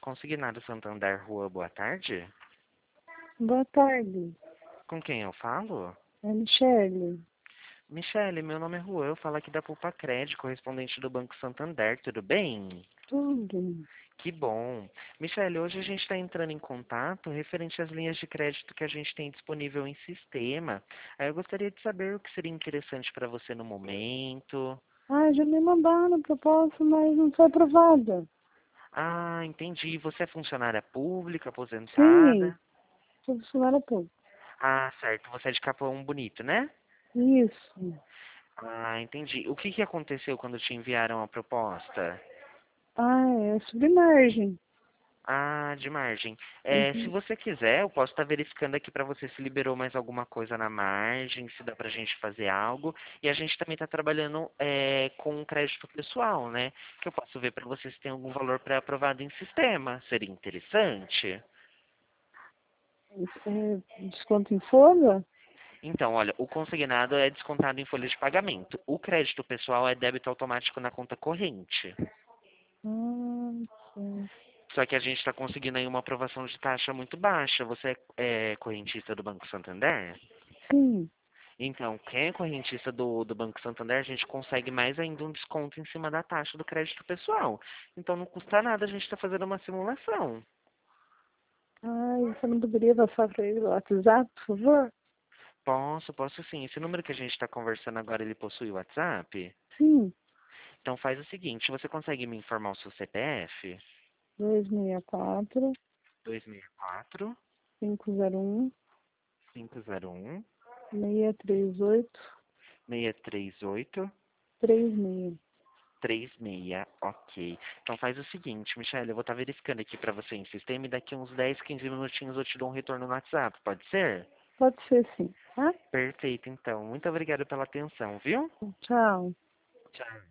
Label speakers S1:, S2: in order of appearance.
S1: Consignado Santander Rua, boa tarde.
S2: Boa tarde,
S1: Com quem eu falo?
S2: é Michele.
S1: Michele, meu nome é Juan, eu falo aqui da Poupa Crédito, correspondente do Banco Santander, tudo bem?
S2: Tudo.
S1: Que bom. Michele, hoje a gente está entrando em contato referente às linhas de crédito que a gente tem disponível em sistema. Aí eu gostaria de saber o que seria interessante para você no momento.
S2: Ah, já me mandaram a proposta, mas não foi aprovada.
S1: Ah, entendi. Você é funcionária pública,
S2: Sim,
S1: aposentada?
S2: sou funcionária pública.
S1: Ah, certo. Você é de Capão Bonito, né?
S2: Isso.
S1: Ah, entendi. O que aconteceu quando te enviaram a proposta?
S2: Ah, é submergem.
S1: Ah, de margem. Se
S2: Uhum.
S1: você quiser, eu posso estar verificando aqui para você se liberou mais alguma coisa na margem, se dá pra gente fazer algo. E a gente também está trabalhando com crédito pessoal, né? Que eu posso ver para você se tem algum valor pré-aprovado em sistema. Seria interessante?
S2: É, desconto em folha?
S1: Então, olha, o consignado é descontado em folha de pagamento. O crédito pessoal é débito automático na conta corrente.
S2: Ah, sim.
S1: Só que a gente está conseguindo aí uma aprovação de taxa muito baixa. Você é correntista do Banco Santander?
S2: Sim.
S1: Então, quem é correntista do Banco Santander, a gente consegue mais ainda um desconto em cima da taxa do crédito pessoal. Então, não custa nada a gente estar fazendo uma simulação.
S2: Ah, você não poderia passar para ele o WhatsApp, por favor?
S1: Posso sim. Esse número que a gente está conversando agora, ele possui WhatsApp?
S2: Sim.
S1: Então, faz o seguinte, você consegue me informar o seu CPF?
S2: 264
S1: 264
S2: 501
S1: 501
S2: 638
S1: 638
S2: 36.
S1: 36, ok. Então faz o seguinte, Michelle, eu vou estar verificando aqui para você em sistema e daqui uns 10, 15 minutinhos eu te dou um retorno no WhatsApp, pode ser?
S2: Pode ser sim, tá?
S1: Perfeito, então. Muito obrigado pela atenção, viu?
S2: Tchau.
S1: Tchau.